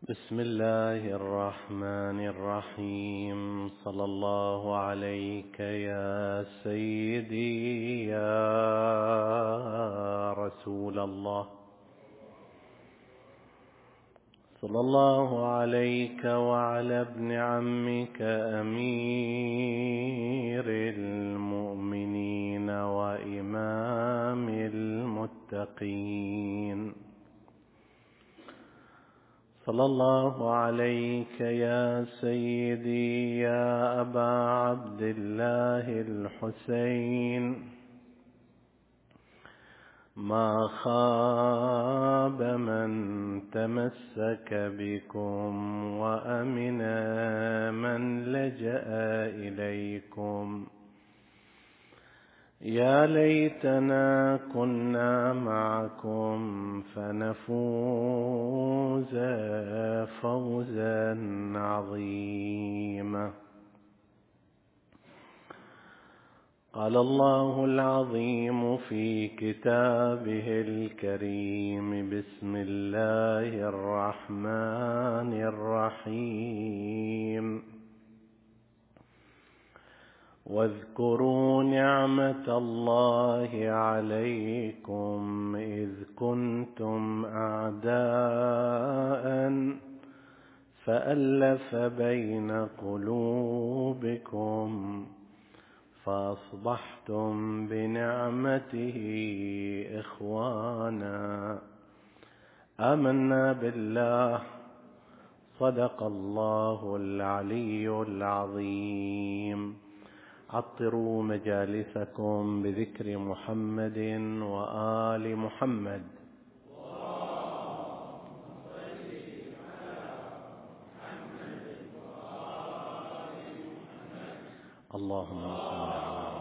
بسم الله الرحمن الرحيم. صلى الله عليك يا سيدي يا رسول الله. صلى الله عليك وعلى ابن عمك أمير المؤمنين وإمام المتقين. صلى الله عليك يا سيدي يا أبا عبد الله الحسين. ما خاب من تمسك بكم وأمن من لجأ إليكم. يا ليتنا كنا معكم فنفوز فوزا عظيما. قال الله العظيم في كتابه الكريم: بسم الله الرحمن الرحيم. واذكروا نعمة الله عليكم إذ كنتم أعداء فألف بين قلوبكم فأصبحتم بنعمته إخوانا. آمنا بالله. صدق الله العلي العظيم. عطروا مجالسكم بذكر محمد وآل محمد. اللهم صل على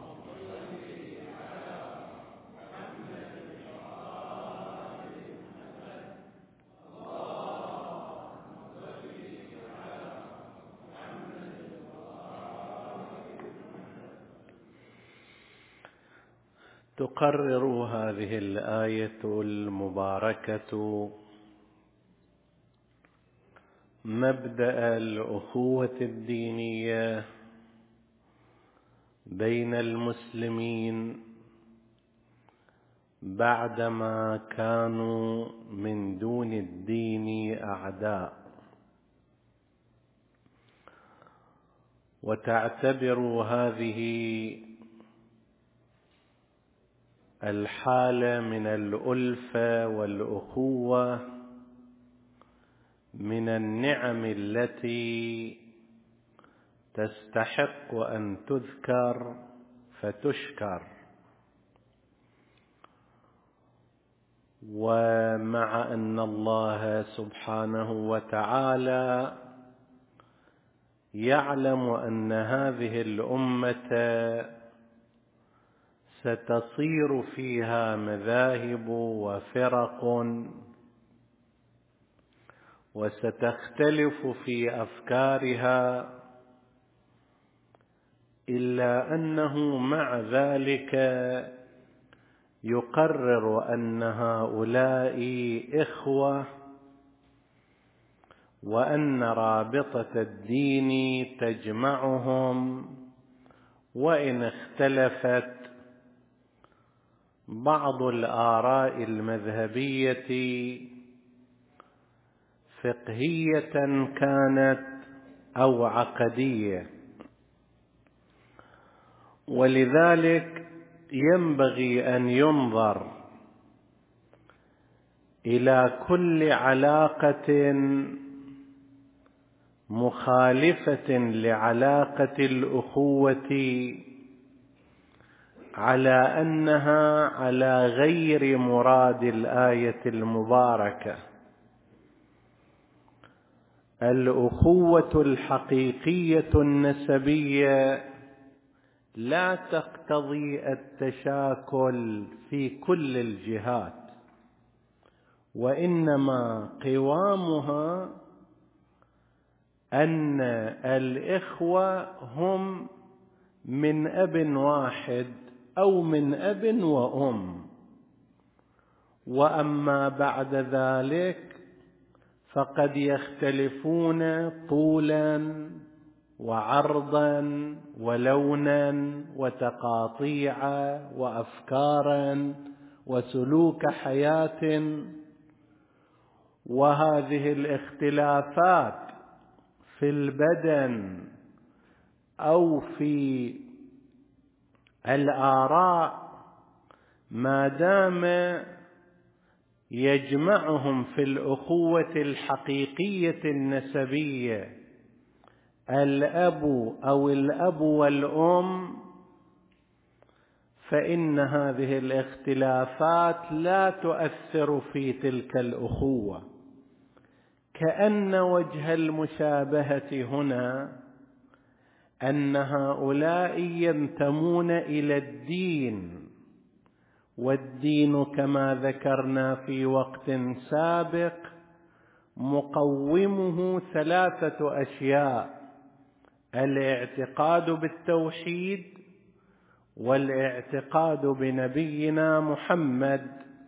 تقرر هذه الآية المباركة مبدأ الأخوة الدينية بين المسلمين بعدما كانوا من دون الدين أعداء، وتعتبر هذه الحالة من الألفة والأخوة من النعم التي تستحق أن تذكر فتشكر. ومع أن الله سبحانه وتعالى يعلم أن هذه الأمة ستصير فيها مذاهب وفرق وستختلف في أفكارها، إلا أنه مع ذلك يقرر أن هؤلاء إخوة، وأن رابطة الدين تجمعهم، وإن اختلفت بعض الآراء المذهبية فقهية كانت أو عقدية. ولذلك ينبغي أن ينظر إلى كل علاقة مخالفة لعلاقة الأخوة على أنها على غير مراد الآية المباركة. الأخوة الحقيقية النسبية لا تقتضي التشاكل في كل الجهات، وإنما قوامها أن الإخوة هم من أب واحد أو من أب وأم، وأما بعد ذلك فقد يختلفون طولا وعرضا ولونا وتقاطيعا وأفكارا وسلوك حياة، وهذه الاختلافات في البدن أو في الآراء ما دام يجمعهم في الأخوة الحقيقية النسبية الأب أو الأب والأم، فإن هذه الاختلافات لا تؤثر في تلك الأخوة. كأن وجه المشابهة هنا أن هؤلاء ينتمون إلى الدين، والدين كما ذكرنا في وقت سابق مقومه 3 أشياء: الاعتقاد بالتوحيد، والاعتقاد بنبينا محمد،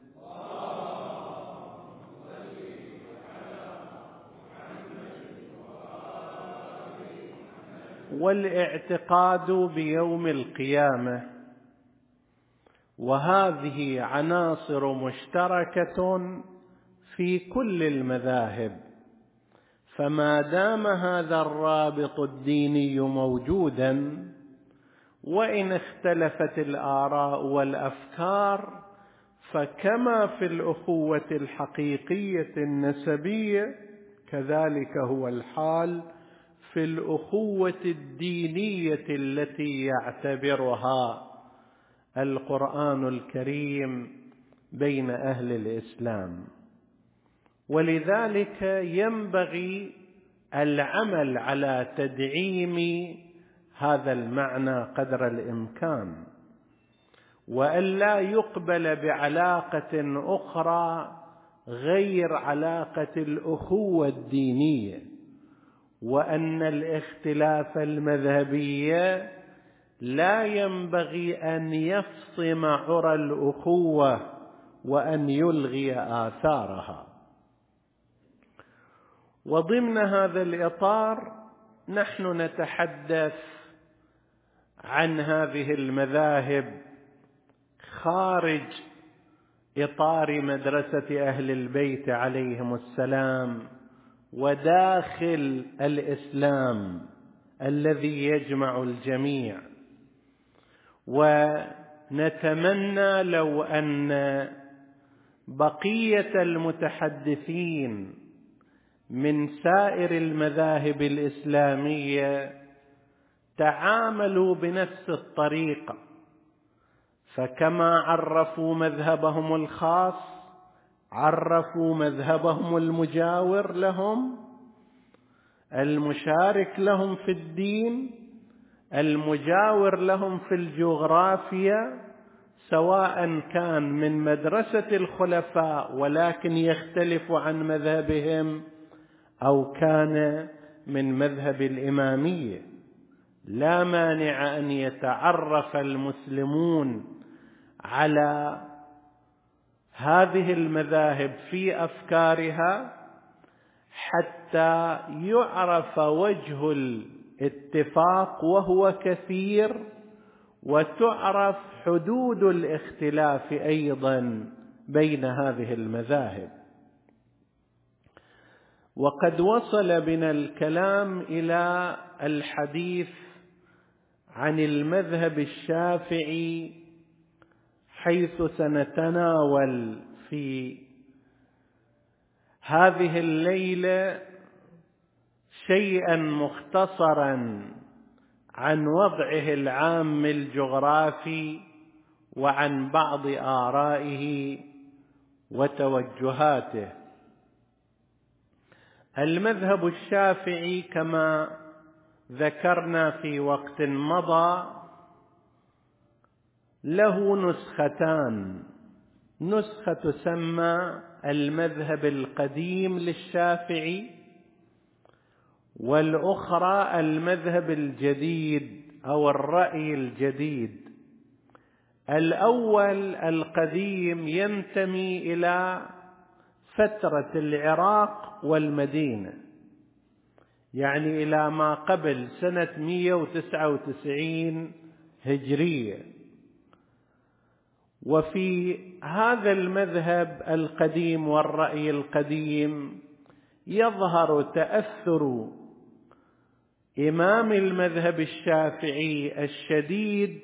والاعتقاد بيوم القيامة. وهذه عناصر مشتركة في كل المذاهب، فما دام هذا الرابط الديني موجودا، وإن اختلفت الآراء والأفكار، فكما في الأخوة الحقيقية النسبية كذلك هو الحال في الأخوة الدينية التي يعتبرها القرآن الكريم بين أهل الإسلام. ولذلك ينبغي العمل على تدعيم هذا المعنى قدر الإمكان، وألا يقبل بعلاقة أخرى غير علاقة الأخوة الدينية، وأن الاختلاف المذهبي لا ينبغي أن يفصم عرى الأخوة وأن يلغي آثارها. وضمن هذا الإطار نحن نتحدث عن هذه المذاهب خارج إطار مدرسة أهل البيت عليهم السلام، وداخل الإسلام الذي يجمع الجميع. ونتمنى لو أن بقية المتحدثين من سائر المذاهب الإسلامية تعاملوا بنفس الطريقة، فكما عرفوا مذهبهم الخاص عرفوا مذهبهم المجاور لهم، المشارك لهم في الدين، المجاور لهم في الجغرافيا، سواء كان من مدرسة الخلفاء ولكن يختلف عن مذهبهم، أو كان من مذهب الإمامية. لا مانع أن يتعرف المسلمون على هذه المذاهب في أفكارها حتى يعرف وجه الاتفاق وهو كثير، وتعرف حدود الاختلاف أيضا بين هذه المذاهب. وقد وصل بنا الكلام إلى الحديث عن المذهب الشافعي، حيث سنتناول في هذه الليلة شيئا مختصرا عن وضعه العام الجغرافي وعن بعض آرائه وتوجهاته. المذهب الشافعي كما ذكرنا في وقت مضى له نسختان: نسخة تسمى المذهب القديم للشافعي، والأخرى المذهب الجديد أو الرأي الجديد. الأول القديم ينتمي إلى فترة العراق والمدينة، يعني إلى ما قبل سنة 199 هجرية. وفي هذا المذهب القديم والرأي القديم يظهر تأثر إمام المذهب الشافعي الشديد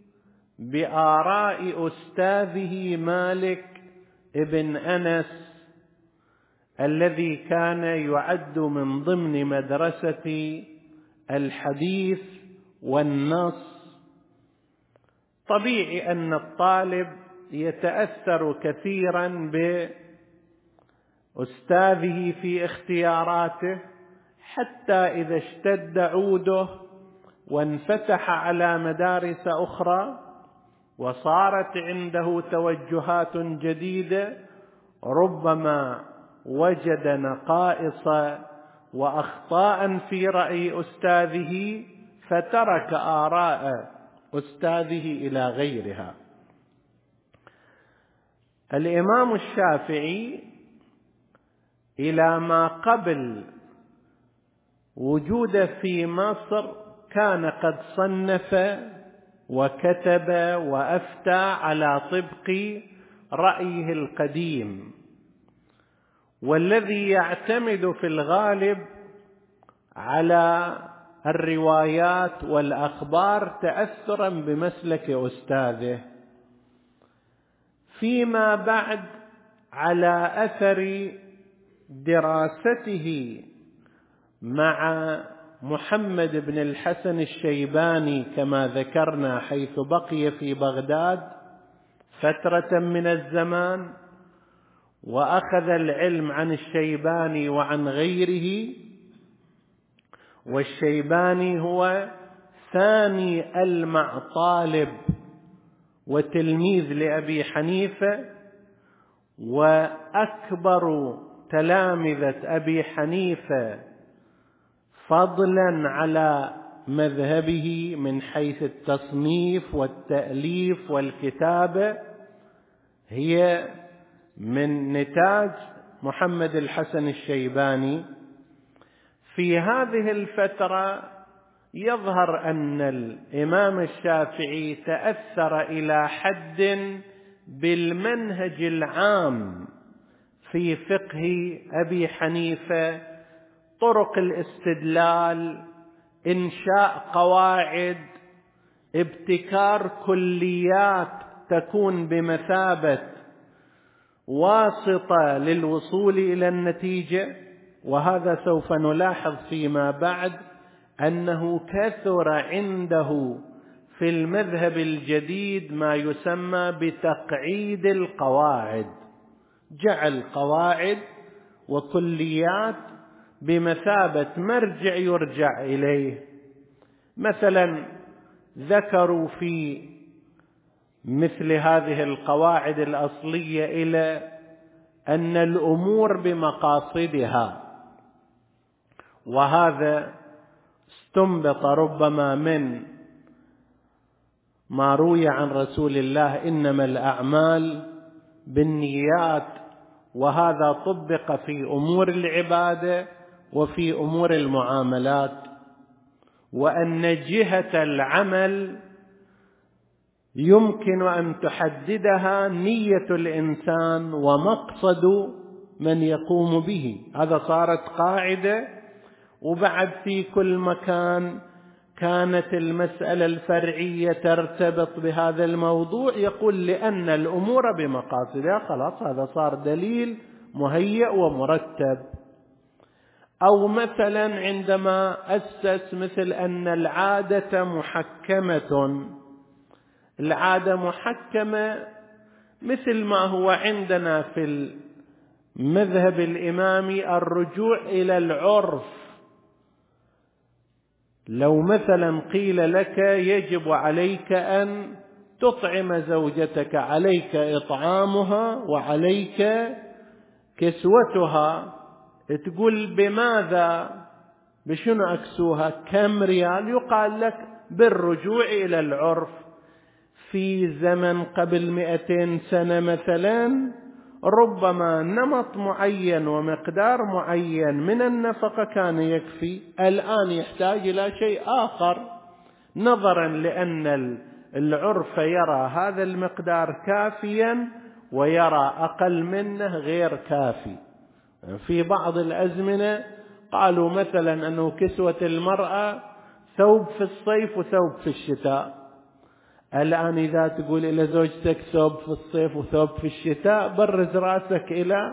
بآراء أستاذه مالك ابن أنس، الذي كان يعد من ضمن مدرسة الحديث والنص. طبيعي أن الطالب يتأثر كثيرا بأستاذه في اختياراته، حتى إذا اشتد عوده وانفتح على مدارس أخرى وصارت عنده توجهات جديدة، ربما وجد نقائص وأخطاء في رأي أستاذه فترك آراء أستاذه إلى غيرها. الإمام الشافعي إلى ما قبل وجوده في مصر كان قد صنف وكتب وأفتى على طبق رأيه القديم، والذي يعتمد في الغالب على الروايات والأخبار تأثرا بمسلك أستاذه. فيما بعد على أثر دراسته مع محمد بن الحسن الشيباني كما ذكرنا، حيث بقي في بغداد فترة من الزمان وأخذ العلم عن الشيباني وعن غيره، والشيباني هو ثاني المعطالب وتلميذ لأبي حنيفة، وأكبر تلامذة أبي حنيفة فضلا على مذهبه من حيث التصنيف والتأليف والكتابة، هي من نتاج محمد الحسن الشيباني. في هذه الفترة يظهر أن الإمام الشافعي تأثر إلى حد بالمنهج العام في فقه أبي حنيفة، طرق الاستدلال، إنشاء قواعد، ابتكار كليات تكون بمثابة واسطة للوصول إلى النتيجة. وهذا سوف نلاحظ فيما بعد أنه كثر عنده في المذهب الجديد ما يسمى بتقعيد القواعد، جعل قواعد وكليات بمثابة مرجع يرجع إليه. مثلا ذكروا في مثل هذه القواعد الأصلية إلى أن الأمور بمقاصدها، وهذا استنبط ربما من ما روي عن رسول الله إنما الأعمال بالنيات، وهذا طبق في أمور العبادة وفي أمور المعاملات، وأن جهة العمل يمكن أن تحددها نية الإنسان ومقصد من يقوم به. هذا صارت قاعدة، وبعد في كل مكان كانت المسألة الفرعية ترتبط بهذا الموضوع، يقول لأن الأمور بمقاصدها، خلاص هذا صار دليل مهيأ ومرتب. أو مثلا عندما أسس مثل أن العادة محكمة، العادة محكمة مثل ما هو عندنا في المذهب الإمامي الرجوع إلى العرف. لو مثلا قيل لك يجب عليك أن تطعم زوجتك، عليك إطعامها وعليك كسوتها، تقول بماذا؟ بشنو أكسوها؟ كم ريال؟ يقال لك بالرجوع إلى العرف. في زمن قبل 200 سنة مثلا ربما نمط معين ومقدار معين من النفقة كان يكفي، الآن يحتاج إلى شيء آخر، نظرا لأن العرف يرى هذا المقدار كافيا ويرى أقل منه غير كافي. في بعض الأزمنة قالوا مثلا أنه كسوة المرأة ثوب في الصيف وثوب في الشتاء. الآن إذا تقول إلى زوجتك ثوب في الصيف وثوب في الشتاء، برز رأسك إلى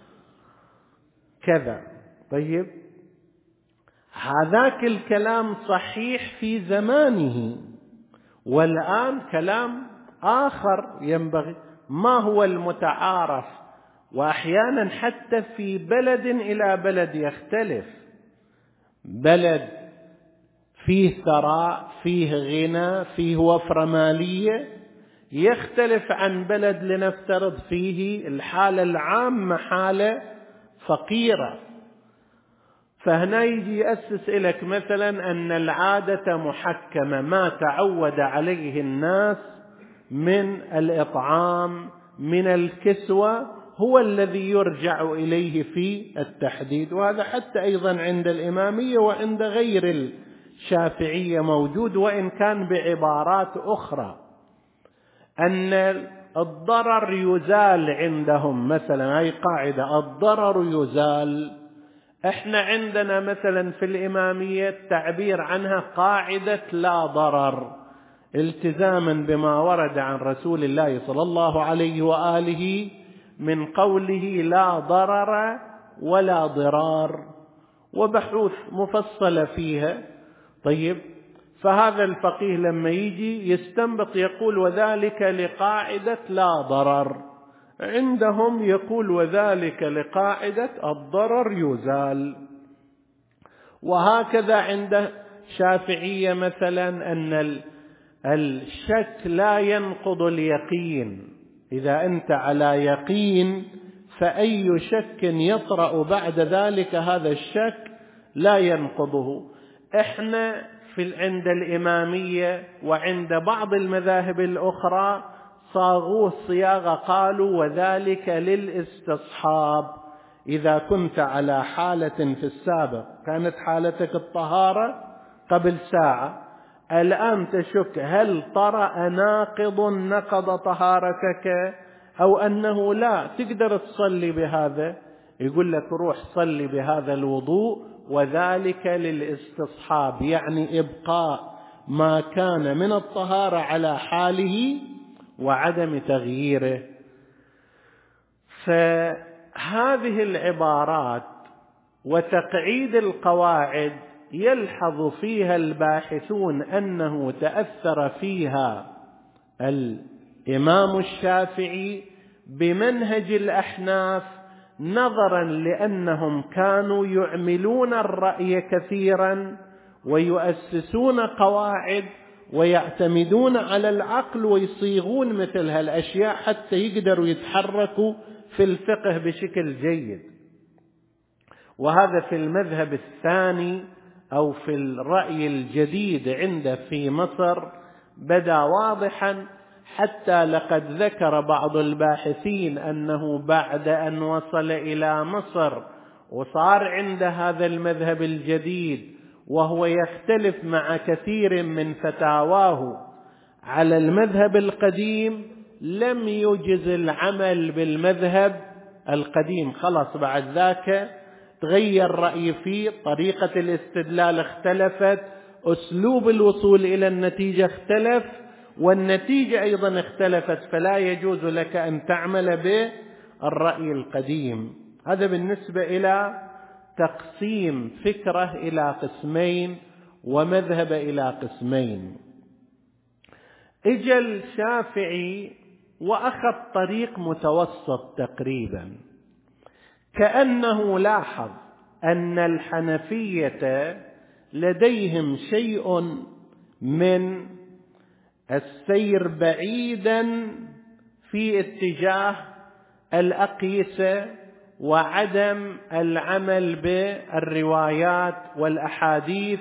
كذا. طيب، هذاك الكلام صحيح في زمانه، والآن كلام آخر ينبغي. ما هو المتعارف؟ وأحيانا حتى في بلد إلى بلد يختلف. بلد فيه ثراء، فيه غنى، فيه وفرة مالية، يختلف عن بلد لنفترض فيه الحالة العامة حالة فقيرة. فهنا يجي يأسس لك مثلا أن العادة محكمة، ما تعود عليه الناس من الإطعام من الكسوة هو الذي يرجع إليه في التحديد. وهذا حتى أيضا عند الإمامية وعند غير الشافعية موجود، وإن كان بعبارات أخرى، أن الضرر يزال عندهم. مثلا هي قاعدة، الضرر يزال. احنا عندنا مثلا في الإمامية التعبير عنها قاعدة لا ضرر، التزاما بما ورد عن رسول الله صلى الله عليه وآله من قوله لا ضرر ولا ضرار، وبحوث مفصلة فيها. طيب، فهذا الفقيه لما يجي يستنبط يقول وذلك لقاعدة لا ضرر، عندهم يقول وذلك لقاعدة الضرر يزال. وهكذا عند شافعية مثلا أن الشك لا ينقض اليقين. إذا أنت على يقين فأي شك يطرأ بعد ذلك هذا الشك لا ينقضه. احنا عند الإمامية وعند بعض المذاهب الأخرى صاغوه صياغة، قالوا وذلك للاستصحاب. إذا كنت على حالة في السابق كانت حالتك الطهارة قبل ساعة، الآن تشك هل طرأ ناقض نقض طهارتك أو أنه لا تقدر تصلي بهذا، يقول لك روح صلي بهذا الوضوء، وذلك للاستصحاب، يعني إبقاء ما كان من الطهارة على حاله وعدم تغييره. فهذه العبارات وتقعيد القواعد يلحظ فيها الباحثون أنه تأثر فيها الإمام الشافعي بمنهج الأحناف، نظرا لأنهم كانوا يعملون الرأي كثيرا ويؤسسون قواعد ويعتمدون على العقل ويصيغون مثل هالأشياء حتى يقدروا يتحركوا في الفقه بشكل جيد. وهذا في المذهب الثاني أو في الرأي الجديد عنده في مصر بدا واضحا، حتى لقد ذكر بعض الباحثين أنه بعد أن وصل إلى مصر وصار عند هذا المذهب الجديد وهو يختلف مع كثير من فتاواه على المذهب القديم، لم يجز العمل بالمذهب القديم. خلاص بعد ذاك تغير رأي فيه، طريقة الاستدلال اختلفت، أسلوب الوصول إلى النتيجة اختلف، والنتيجة أيضا اختلفت، فلا يجوز لك أن تعمل بالرأي القديم. هذا بالنسبة إلى تقسيم فكرة إلى قسمين ومذهب إلى قسمين. اجى الشافعي وأخذ طريق متوسط تقريبا، كأنه لاحظ أن الحنفية لديهم شيء من السير بعيدا في اتجاه الأقيسة وعدم العمل بالروايات والأحاديث،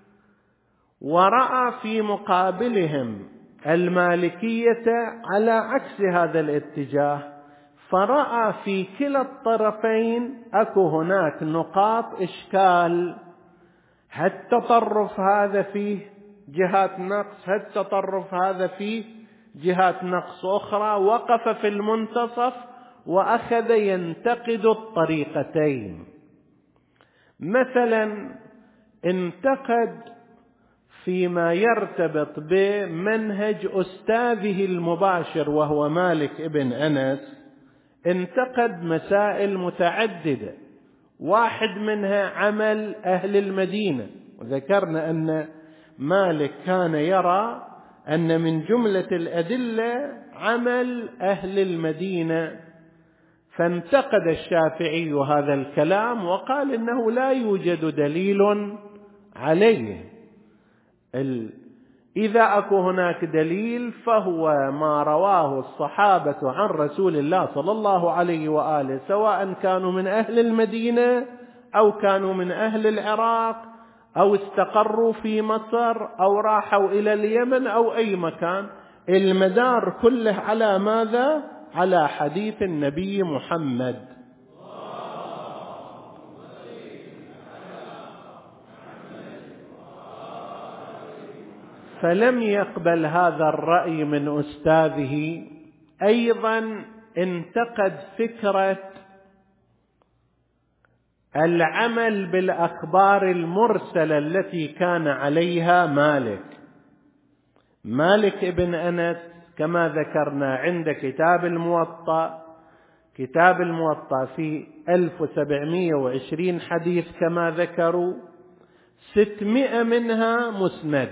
ورأى في مقابلهم المالكية على عكس هذا الاتجاه، فرأى في كلا الطرفين أكو هناك نقاط إشكال، هالتطرف هذا فيه جهات نقص، هالتطرف هذا فيه جهات نقص أخرى. وقف في المنتصف وأخذ ينتقد الطريقتين. مثلا انتقد فيما يرتبط بمنهج أستاذه المباشر وهو مالك ابن أنس، انتقد مسائل متعددة، واحد منها عمل أهل المدينة، وذكرنا أن مالك كان يرى أن من جملة الأدلة عمل أهل المدينة، فانتقد الشافعي هذا الكلام وقال إنه لا يوجد دليل عليه. إذا أكو هناك دليل فهو ما رواه الصحابة عن رسول الله صلى الله عليه وآله، سواء كانوا من أهل المدينة أو كانوا من أهل العراق أو استقروا في مصر أو راحوا إلى اليمن أو أي مكان، المدار كله على ماذا؟ على حديث النبي محمد. فلم يقبل هذا الرأي من أستاذه. أيضا انتقد فكرة العمل بالأخبار المرسلة التي كان عليها مالك ابن أنس، كما ذكرنا عند كتاب الموطأ في 1720 حديث كما ذكروا، 600 منها مسند،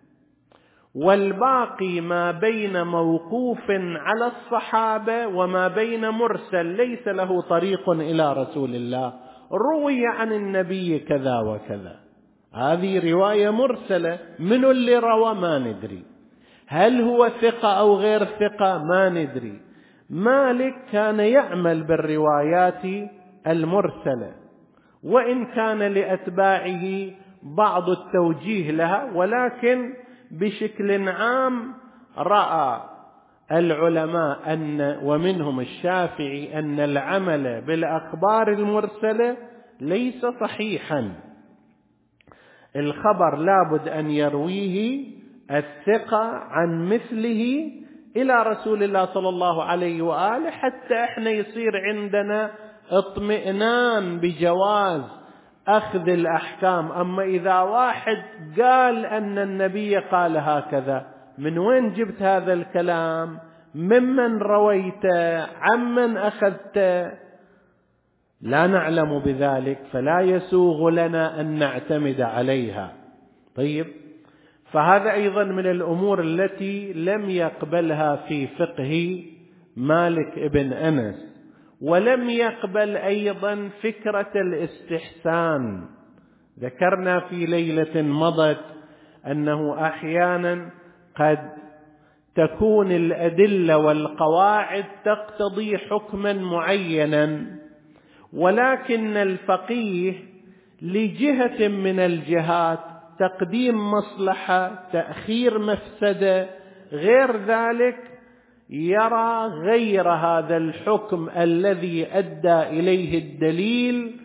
والباقي ما بين موقوف على الصحابة وما بين مرسل ليس له طريق إلى رسول الله، روي عن النبي كذا وكذا. هذه رواية مرسلة، من اللي روى ما ندري، هل هو ثقة أو غير ثقة ما ندري. مالك كان يعمل بالروايات المرسلة، وإن كان لأتباعه بعض التوجيه لها، ولكن بشكل عام رأى العلماء ومنهم الشافعي أن العمل بالأخبار المرسلة ليس صحيحا. الخبر لابد أن يرويه الثقة عن مثله إلى رسول الله صلى الله عليه وآله، حتى احنا يصير عندنا اطمئنان بجواز أخذ الأحكام. أما إذا واحد قال أن النبي قال هكذا، من وين جبت هذا الكلام؟ ممن رويته؟ عمن أخذته؟ لا نعلم بذلك، فلا يسوغ لنا أن نعتمد عليها. طيب، فهذا أيضا من الأمور التي لم يقبلها في فقه مالك ابن أنس. ولم يقبل أيضا فكرة الاستحسان. ذكرنا في ليلة مضت أنه أحيانا قد تكون الأدلة والقواعد تقتضي حكما معينا، ولكن الفقيه لجهة من الجهات، تقديم مصلحة، تأخير مفسدة، غير ذلك، يرى غير هذا الحكم الذي أدى إليه الدليل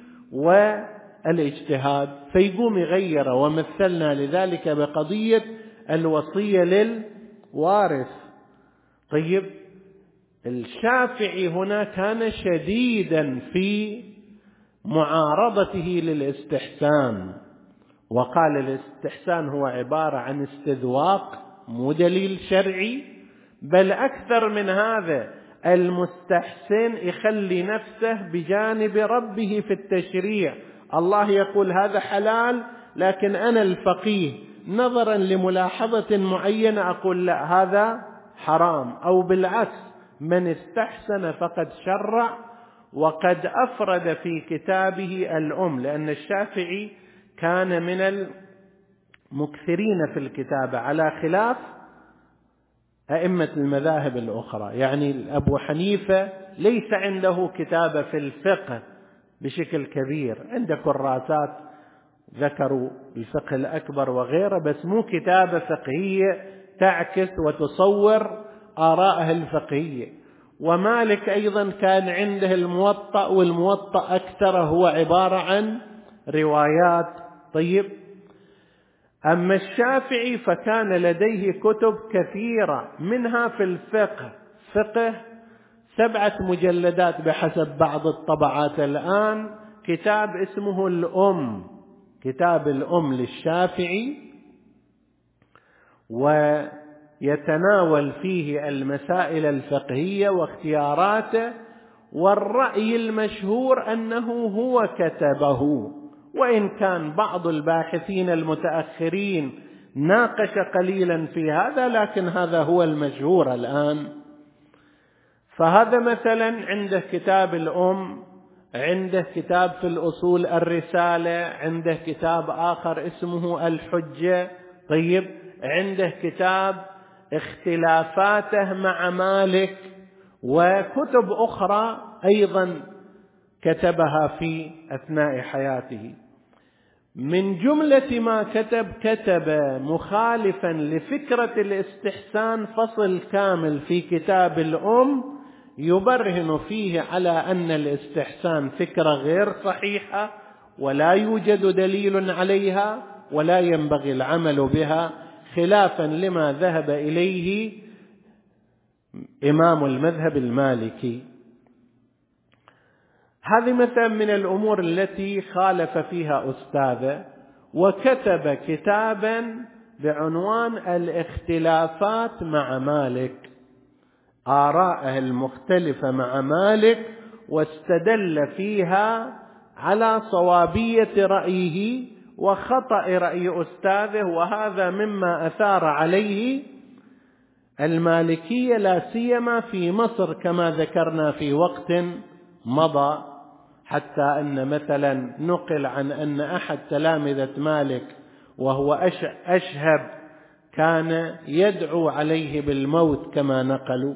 والاجتهاد، فيقوم يغيره. ومثلنا لذلك بقضية الوصية للوارث. طيب، الشافعي هنا كان شديدا في معارضته للاستحسان، وقال الاستحسان هو عبارة عن استذواق، مو دليل شرعي، بل أكثر من هذا، المستحسن يخلي نفسه بجانب ربه في التشريع. الله يقول هذا حلال، لكن أنا الفقيه نظرا لملاحظة معينة أقول لا، هذا حرام. أو بالعكس، من استحسن فقد شرع. وقد أفرد في كتابه لأن الشافعي كان من المكثرين في الكتابة على خلاف أئمة المذاهب الأخرى. يعني أبو حنيفة ليس عنده كتابة في الفقه بشكل كبير، عنده كراسات ذكروا الفقه الأكبر وغيره، بس مو كتابة فقهية تعكس وتصور آراءه الفقهية. ومالك أيضا كان عنده الموطأ، والموطأ أكثر هو عبارة عن روايات. طيب، أما الشافعي فكان لديه كتب كثيرة، منها في الفقه، فقه 7 مجلدات بحسب بعض الطبعات الآن، كتاب اسمه الأم، كتاب الأم للشافعي، ويتناول فيه المسائل الفقهية واختياراته، والرأي المشهور أنه هو كتبه، وإن كان بعض الباحثين المتأخرين ناقش قليلا في هذا، لكن هذا هو المشهور الآن. فهذا مثلا عنده كتاب الأم، عنده كتاب في الأصول الرسالة، عنده كتاب آخر اسمه الحجة. طيب، عنده كتاب اختلافاته مع مالك، وكتب أخرى أيضا كتبها في أثناء حياته. من جملة ما كتب مخالفا لفكرة الاستحسان فصل كامل في كتاب الأم يبرهن فيه على أن الاستحسان فكرة غير صحيحة، ولا يوجد دليل عليها، ولا ينبغي العمل بها، خلافا لما ذهب إليه إمام المذهب المالكي. هذه مثلا من الأمور التي خالف فيها أستاذه. وكتب كتابا بعنوان الاختلافات مع مالك، آراءه المختلفة مع مالك، واستدل فيها على صوابية رأيه وخطأ رأي أستاذه، وهذا مما أثار عليه المالكية لا سيما في مصر كما ذكرنا في وقت مضى، حتى أن مثلا نقل عن أن أحد تلامذة مالك وهو أشهب كان يدعو عليه بالموت كما نقلوا.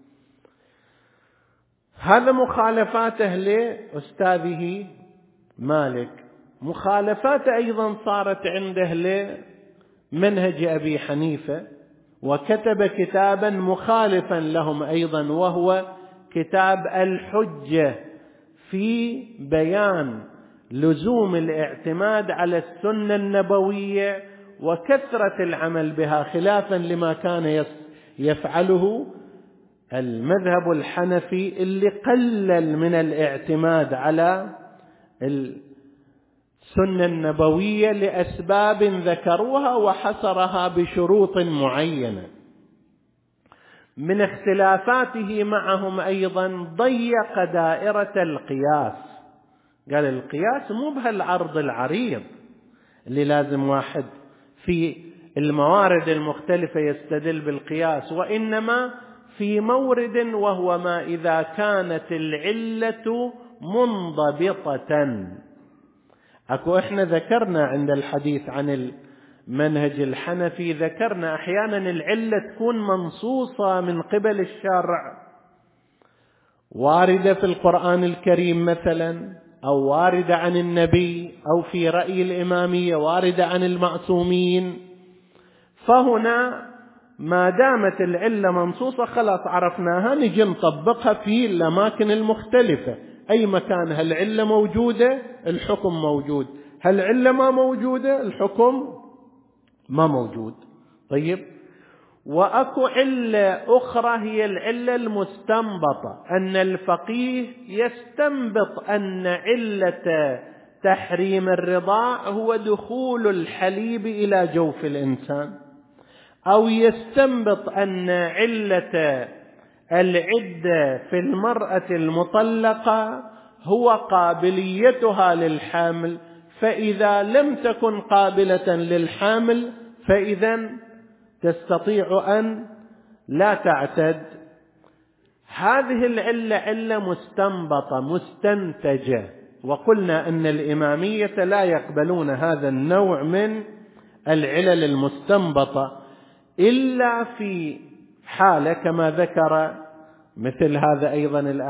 هذا مخالفاته لأستاذه مالك. مخالفاته أيضا صارت عنده لمنهج أبي حنيفة، وكتب كتابا مخالفا لهم أيضا، وهو كتاب الحجة في بيان لزوم الاعتماد على السنة النبوية وكثرة العمل بها، خلافا لما كان يفعله المذهب الحنفي اللي قلل من الاعتماد على السنة النبوية لأسباب ذكروها وحصرها بشروط معينة. من اختلافاته معهم أيضا ضيق دائرة القياس، قال القياس مو بهالعرض العريض اللي لازم واحد في الموارد المختلفة يستدل بالقياس، وإنما في مورد وهو ما إذا كانت العلة منضبطة. احنا ذكرنا عند الحديث عن المنهج الحنفي، ذكرنا أحيانا العلة تكون منصوصة من قبل الشرع، واردة في القرآن الكريم مثلا، أو واردة عن النبي، أو في رأي الإمامية واردة عن المعصومين. فهنا ما دامت العلة منصوصة خلاص عرفناها، نجي نطبقها في الأماكن المختلفة. أي مكان هالعلة موجودة الحكم موجود، هالعلة ما موجودة الحكم ما موجود. طيب، وأكو علة أخرى هي العلة المستنبطة، أن الفقيه يستنبط أن علة تحريم الرضاع هو دخول الحليب إلى جوف الإنسان، أو يستنبط أن علة العدة في المرأة المطلقة هو قابليتها للحمل، فإذا لم تكن قابلة للحمل فإذا تستطيع أن لا تعتد. هذه العلة علة مستنبطة مستنتجة، وقلنا أن الإمامية لا يقبلون هذا النوع من العلل المستنبطة إلا في حالة كما ذكر مثل هذا أيضا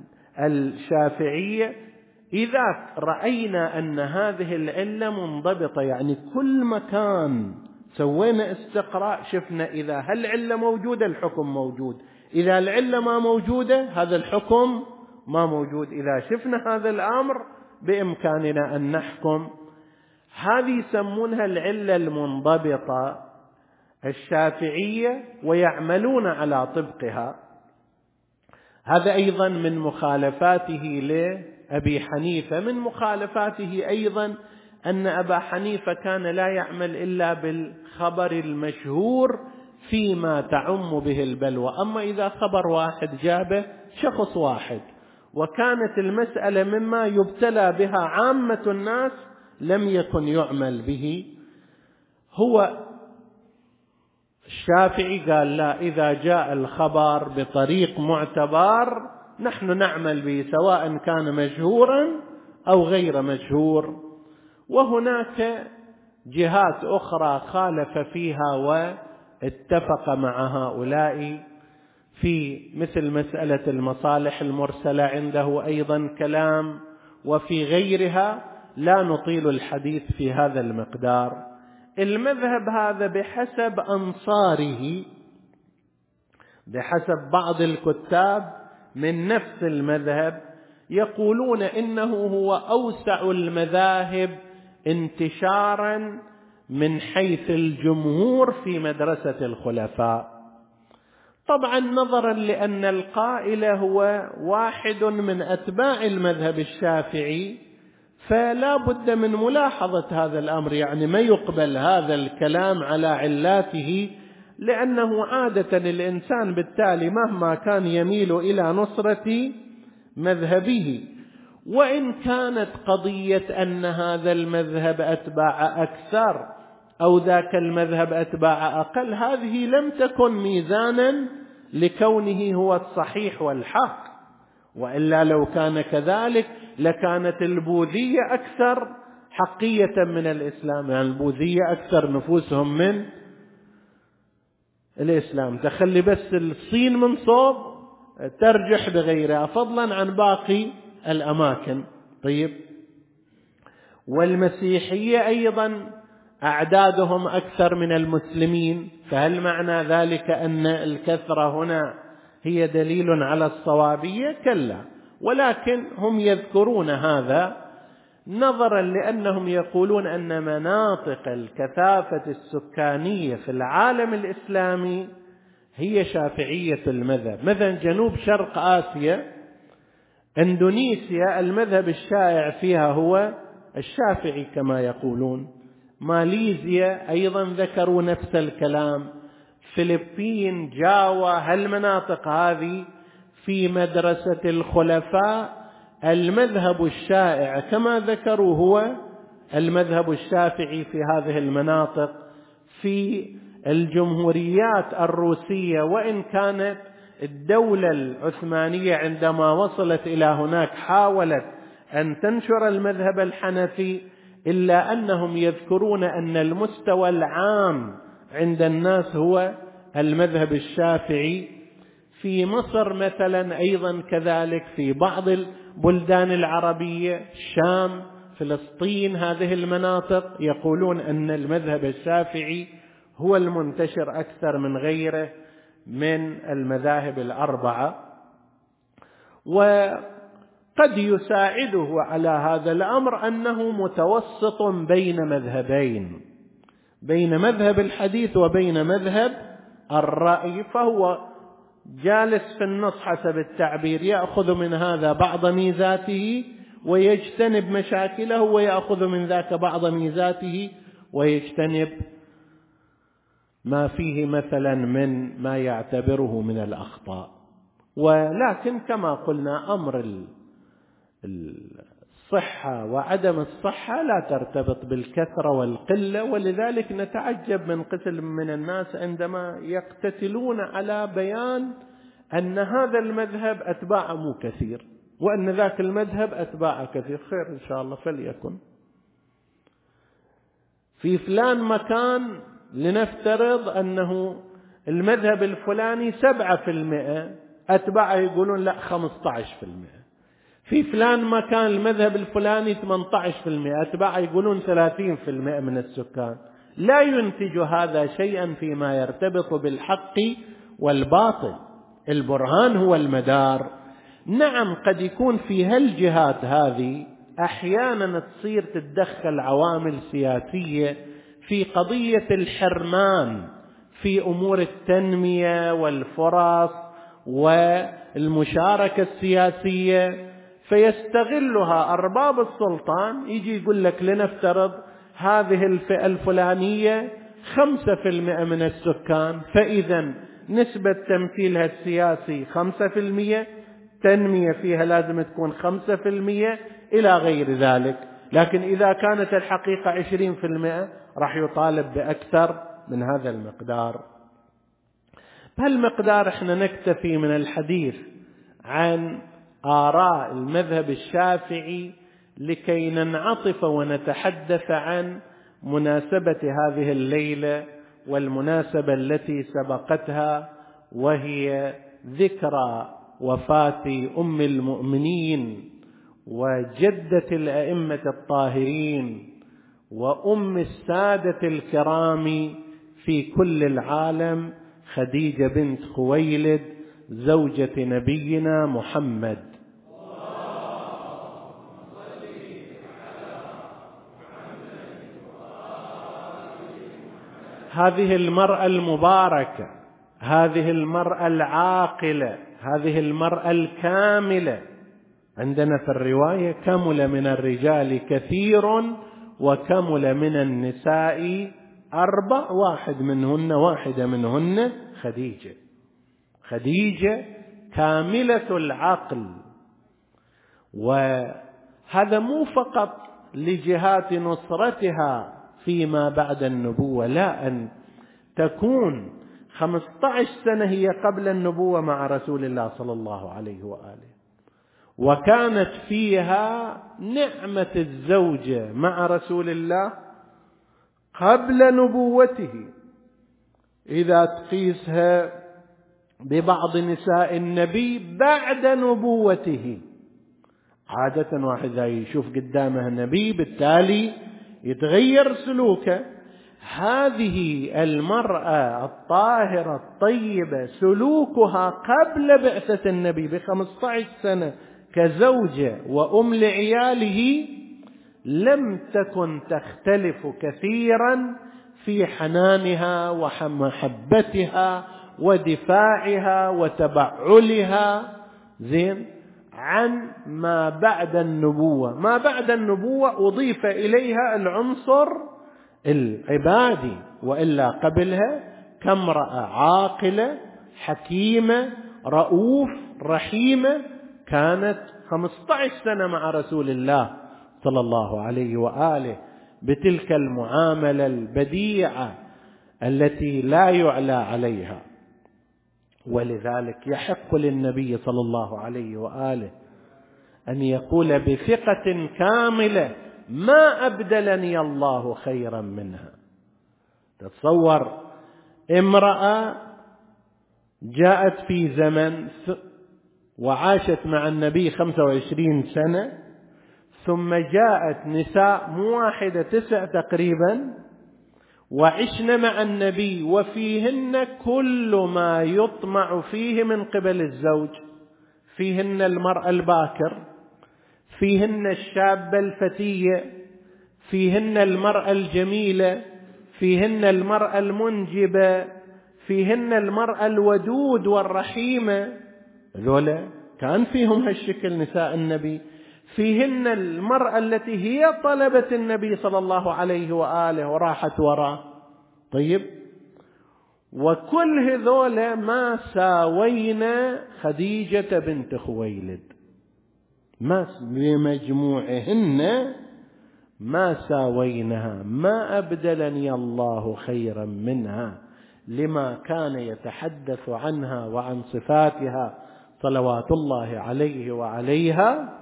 الشافعية، إذا رأينا أن هذه العلة منضبطة، يعني كل مكان سوينا استقراء شفنا إذا هالعلة موجودة الحكم موجود، إذا العلة ما موجودة هذا الحكم ما موجود. إذا شفنا هذا الأمر بإمكاننا أن نحكم. هذه يسمونها العلة المنضبطة الشافعية ويعملون على طبقها. هذا أيضا من مخالفاته لأبي حنيفة. من مخالفاته أيضا أن أبا حنيفة كان لا يعمل إلا بالخبر المشهور فيما تعم به البلوى. أما إذا خبر واحد جابه شخص واحد وكانت المسألة مما يبتلى بها عامة الناس لم يكن يعمل به. هو الشافعي قال لا، إذا جاء الخبر بطريق معتبر نحن نعمل به سواء كان مشهورا أو غير مشهور. وهناك جهات أخرى خالف فيها واتفق مع هؤلاء في مثل مسألة المصالح المرسلة، عنده أيضا كلام، وفي غيرها لا نطيل الحديث في هذا المقدار. المذهب هذا بحسب أنصاره، بحسب بعض الكتاب من نفس المذهب يقولون إنه هو أوسع المذاهب انتشارا من حيث الجمهور في مدرسة الخلفاء. طبعا نظرا لأن القائل هو واحد من أتباع المذهب الشافعي فلا بد من ملاحظة هذا الأمر، يعني ما يقبل هذا الكلام على علاته، لأنه عادة الإنسان بالتالي مهما كان يميل إلى نصرة مذهبه. وإن كانت قضية أن هذا المذهب أتباع أكثر أو ذاك المذهب أتباع أقل، هذه لم تكن ميزانا لكونه هو الصحيح والحق، وإلا لو كان كذلك لكانت البوذية أكثر حقية من الإسلام، يعني البوذية أكثر نفوسهم من الإسلام. تخلي بس الصين من صوب ترجح بغيرها فضلا عن باقي الأماكن. طيب، والمسيحية أيضا أعدادهم أكثر من المسلمين، فهل معنى ذلك أن الكثرة هنا هي دليل على الصوابية؟ كلا، ولكن هم يذكرون هذا نظرا لأنهم يقولون أن مناطق الكثافة السكانية في العالم الإسلامي هي شافعية المذهب. مثلا جنوب شرق آسيا، إندونيسيا، المذهب الشائع فيها هو الشافعي كما يقولون. ماليزيا أيضا ذكروا نفس الكلام. فلبين، جاوا، هالمناطق هذه في مدرسة الخلفاء المذهب الشائع كما ذكروا هو المذهب الشافعي في هذه المناطق. في الجمهوريات الروسية، وإن كانت الدولة العثمانية عندما وصلت إلى هناك حاولت أن تنشر المذهب الحنفي، إلا أنهم يذكرون أن المستوى العام عند الناس هو المذهب الشافعي. في مصر مثلا أيضا كذلك، في بعض البلدان العربية، الشام، فلسطين، هذه المناطق يقولون أن المذهب الشافعي هو المنتشر أكثر من غيره من المذاهب الأربعة. وقد يساعده على هذا الأمر أنه متوسط بين مذهبين، بين مذهب الحديث وبين مذهب الرأي، فهو جالس في النص حسب التعبير، يأخذ من هذا بعض ميزاته ويجتنب مشاكله، ويأخذ من ذاك بعض ميزاته ويجتنب ما فيه مثلا من ما يعتبره من الأخطاء. ولكن كما قلنا أمر الصحة وعدم الصحة لا ترتبط بالكثرة والقلة، ولذلك نتعجب من قسم من الناس عندما يقتتلون على بيان أن هذا المذهب أتباع مو كثير وأن ذاك المذهب أتباع كثير. خير إن شاء الله فليكن. في فلان مكان لنفترض أنه المذهب الفلاني 7% أتباعه يقولون لا 15%. في فلان مكان المذهب الفلاني 18% أتباعه يقولون 30% من السكان. لا ينتج هذا شيئا فيما يرتبط بالحق والباطل. البرهان هو المدار. نعم قد يكون في هالجهات هذه أحيانا تصير تتدخل عوامل سياسية في قضية الحرمان في أمور التنمية والفرص والمشاركة السياسية، فيستغلها أرباب السلطان. يجي يقول لك لنفترض هذه الفئة الفلانية 5% من السكان، فإذا نسبة تمثيلها السياسي 5%، تنمية فيها لازم تكون 5% إلى غير ذلك. لكن إذا كانت الحقيقة 20% راح يطالب بأكثر من هذا المقدار. بهالمقدار احنا نكتفي من الحديث عن آراء المذهب الشافعي لكي ننعطف ونتحدث عن مناسبة هذه الليلة والمناسبة التي سبقتها، وهي ذكرى وفاة أم المؤمنين وجدة الأئمة الطاهرين وأم السادة الكرام في كل العالم، خديجة بنت خويلد زوجة نبينا محمد. هذه المرأة المباركة، هذه المرأة العاقلة، هذه المرأة الكاملة. عندنا في الرواية كمل من الرجال كثير وكمل من النساء 4، واحدة منهن خديجة. خديجة كاملة العقل. وهذا مو فقط لجهات نصرتها فيما بعد النبوة، لا، أن تكون 15 سنة هي قبل النبوة مع رسول الله صلى الله عليه وآله، وكانت فيها نعمة الزوجة مع رسول الله قبل نبوته. إذا تقيسها ببعض نساء النبي بعد نبوته، عادة واحد يشوف قدامه النبي بالتالي يتغير سلوكه. هذه المرأة الطاهرة الطيبة سلوكها قبل بعثة النبي ب15 سنة كزوجة وأم لعياله لم تكن تختلف كثيرا في حنانها ومحبتها ودفاعها وتبعلها عن ما بعد النبوة. ما بعد النبوة أضيف إليها العنصر العبادي، وإلا قبلها كامرأة عاقلة حكيمة رؤوف رحيمة كانت 15 سنة مع رسول الله صلى الله عليه وآله بتلك المعاملة البديعة التي لا يعلى عليها. ولذلك يحق للنبي صلى الله عليه وآله أن يقول بثقة كاملة: ما أبدلني الله خيرا منها. تتصور امرأة جاءت في زمن وعاشت مع النبي 25 سنة، ثم جاءت نساء مو واحدة 9 تقريبا، وعشن مع النبي وفيهن كل ما يطمع فيه من قبل الزوج. فيهن المرأة الباكر، فيهن الشابة الفتية، فيهن المرأة الجميلة، فيهن المرأة المنجبة، فيهن المرأة الودود والرحيمة. ذولا كان فيهم هالشكل نساء النبي. فيهن المرأة التي هي طلبت النبي صلى الله عليه وآله وراحت وراه. طيب، وكل هذولا ما ساوينا خديجة بنت خويلد، ما بمجموعهن ما ساوينها، ما أبدلني الله خيرا منها، لما كان يتحدث عنها وعن صفاتها صلوات الله عليه وعليها.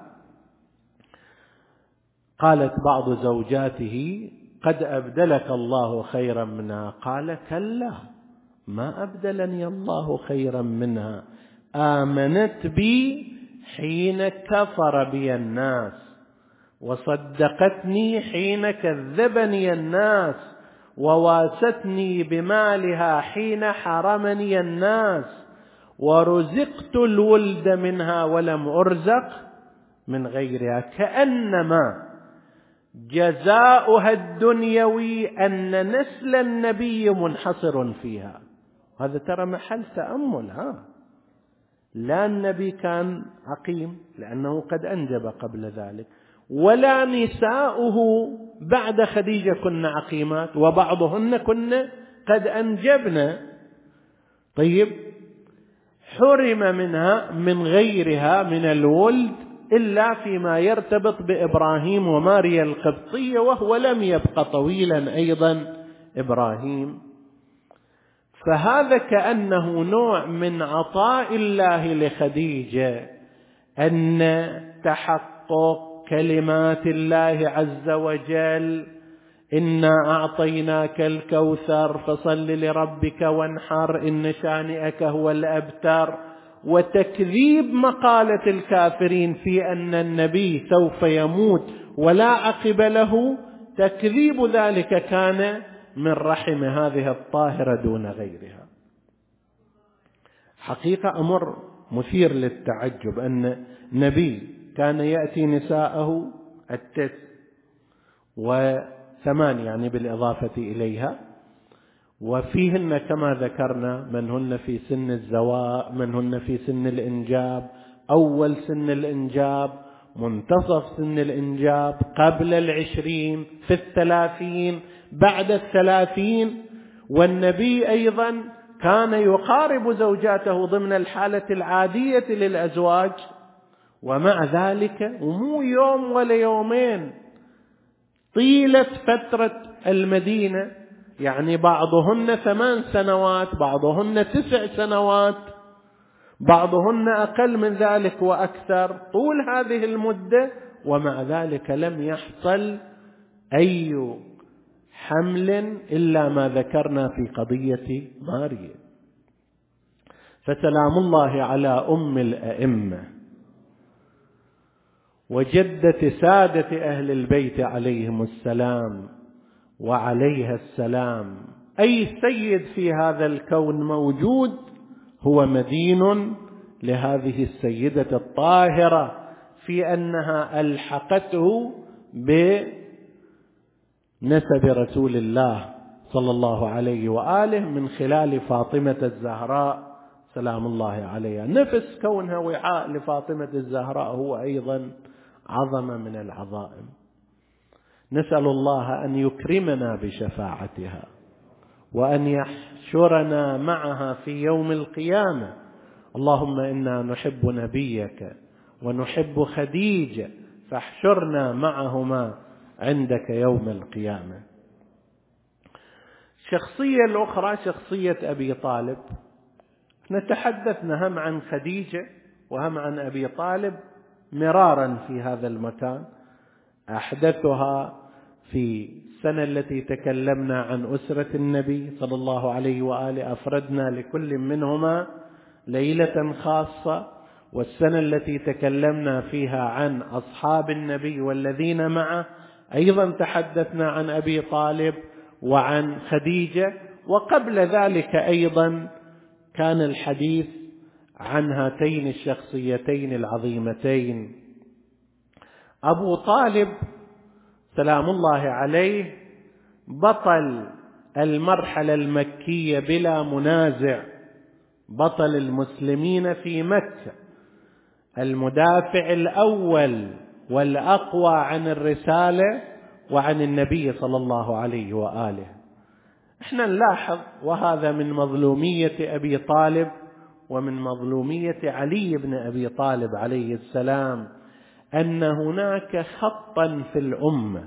قالت بعض زوجاته: قد أبدلك الله خيرا منها. قال: كلا، ما أبدلني الله خيرا منها، آمنت بي حين كفر بي الناس، وصدقتني حين كذبني الناس، وواستني بمالها حين حرمني الناس، ورزقت الولد منها ولم أرزق من غيرها، كأنما جزاؤها الدنيوي أن نسل النبي منحصر فيها. هذا ترى محل تأمل. لا النبي كان عقيم لأنه قد أنجب قبل ذلك، ولا نساؤه بعد خديجة كن عقيمات، وبعضهن كن قد أنجبن. طيب، حرم منها من غيرها من الولد إلا فيما يرتبط بإبراهيم وماريا القبطية، وهو لم يبق طويلا أيضا إبراهيم. فهذا كأنه نوع من عطاء الله لخديجة، أن تحقق كلمات الله عز وجل: إنا أعطيناك الكوثر فصل لربك وانحر إن شانئك هو الأبتر، وتكذيب مقالة الكافرين في أن النبي سوف يموت ولا عقب له، تكذيب ذلك كان من رحم هذه الطاهرة دون غيرها. حقيقة أمر مثير للتعجب أن نبي كان يأتي نساءه 9 و8 يعني بالإضافة إليها، وفيهن كما ذكرنا من هن في سن الزواء، من هن في سن الإنجاب، أول سن الإنجاب، منتصف سن الإنجاب، قبل 20، في 30، بعد 30. والنبي أيضا كان يقارب زوجاته ضمن الحالة العادية للأزواج، ومع ذلك ومو يوم ولا يومين، طيلة فترة المدينة، يعني بعضهن 8 سنوات، بعضهن 9 سنوات، بعضهن أقل من ذلك وأكثر، طول هذه المدة، ومع ذلك لم يحصل أي حمل إلا ما ذكرنا في قضية ماريا. فسلام الله على أم الأئمة وجدة سادة أهل البيت عليهم السلام وعليها السلام. أي سيد في هذا الكون موجود هو مدين لهذه السيدة الطاهرة في أنها ألحقته بنسب رسول الله صلى الله عليه وآله من خلال فاطمة الزهراء سلام الله عليها. نفس كونها وعاء لفاطمة الزهراء هو أيضا عظمة من العظائم. نسأل الله أن يكرمنا بشفاعتها وأن يحشرنا معها في يوم القيامة. اللهم إنا نحب نبيك ونحب خديجة فاحشرنا معهما عندك يوم القيامة. الشخصية الأخرى شخصية أبي طالب. نتحدثنا هم عن خديجة وهم عن أبي طالب مرارا في هذا المكان، أحدثها في السنة التي تكلمنا عن أسرة النبي صلى الله عليه وآله، أفردنا لكل منهما ليلة خاصة، والسنة التي تكلمنا فيها عن أصحاب النبي والذين معه أيضا تحدثنا عن أبي طالب وعن خديجة، وقبل ذلك أيضا كان الحديث عن هاتين الشخصيتين العظيمتين. أبو طالب سلام الله عليه بطل المرحلة المكية بلا منازع، بطل المسلمين في مكة، المدافع الأول والأقوى عن الرسالة وعن النبي صلى الله عليه وآله. احنا نلاحظ، وهذا من مظلومية أبي طالب ومن مظلومية علي بن أبي طالب عليه السلام، أن هناك خطا في الأمة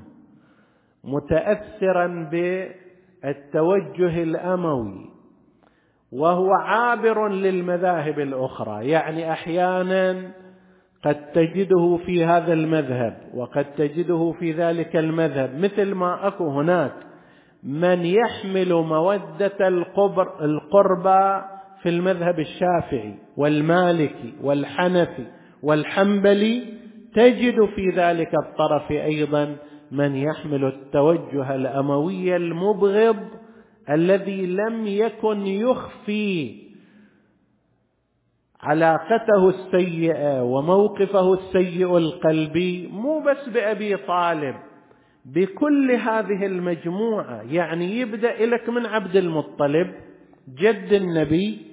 متأثرا بالتوجه الأموي وهو عابر للمذاهب الأخرى، يعني أحيانا قد تجده في هذا المذهب وقد تجده في ذلك المذهب، مثل ما أكو هناك من يحمل مودة القربى في المذهب الشافعي والمالكي والحنفي والحنبلي، تجد في ذلك الطرف أيضا من يحمل التوجه الأموي المبغض الذي لم يكن يخفي علاقته السيئة وموقفه السيء القلبي مو بس بأبي طالب، بكل هذه المجموعة. يعني يبدأ لك من عبد المطلب جد النبي،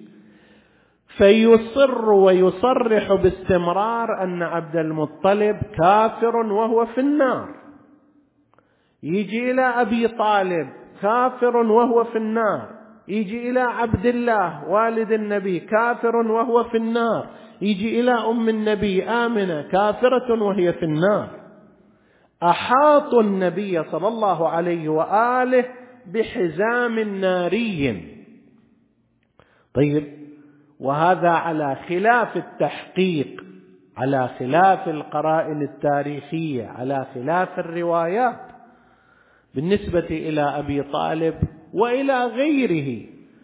فيصر ويصرح باستمرار أن عبد المطلب كافر وهو في النار. يجي إلى أبي طالب كافر وهو في النار، يجي إلى عبد الله والد النبي كافر وهو في النار، يجي إلى أم النبي آمنة كافرة وهي في النار. أحاطوا النبي صلى الله عليه وآله بحزام ناري. طيب، وهذا على خلاف التحقيق، على خلاف القرائن التاريخية، على خلاف الروايات بالنسبة إلى أبي طالب وإلى غيره.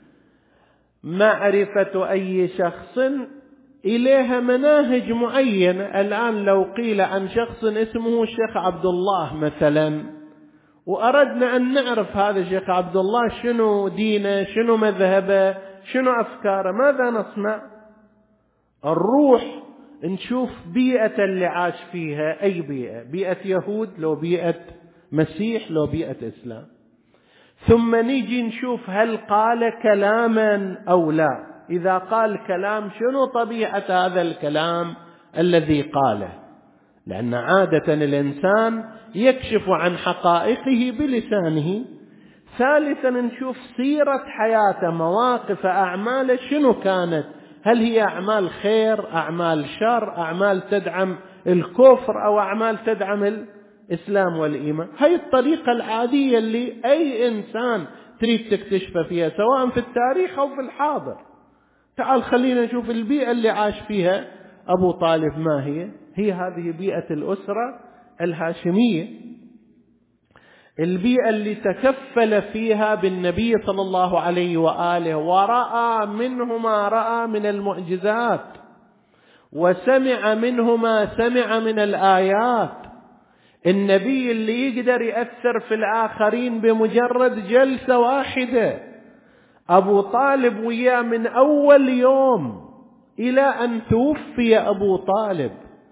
معرفة أي شخص إليها مناهج معينة. الآن لو قيل عن شخص اسمه الشيخ عبد الله مثلا، وأردنا أن نعرف هذا الشيخ عبد الله شنو دينه، شنو مذهبه، شنو أفكاره، ماذا نصنع؟ نروح نشوف بيئة اللي عاش فيها، أي بيئة، بيئة يهود لو بيئة مسيح لو بيئة إسلام، ثم نيجي نشوف هل قال كلاما أو لا. إذا قال كلام شنو طبيعة هذا الكلام الذي قاله، لأن عادة الإنسان يكشف عن حقائقه بلسانه. ثالثا نشوف سيرة حياته، مواقف أعماله شنو كانت، هل هي أعمال خير، أعمال شر، أعمال تدعم الكفر أو أعمال تدعم الإسلام والإيمان. هاي الطريقة العادية اللي أي إنسان تريد تكتشف فيها سواء في التاريخ أو في الحاضر. تعال خلينا نشوف البيئة اللي عاش فيها أبو طالب ما هي هذه بيئة الأسرة الهاشمية، البيئة اللي تكفل فيها بالنبي صلى الله عليه وآله ورأى منه ما رأى من المعجزات، وسمع منه ما سمع من الآيات. النبي اللي يقدر يأثر في الآخرين بمجرد جلسة واحدة. أبو طالب وياه من أول يوم إلى أن توفي أبو طالب.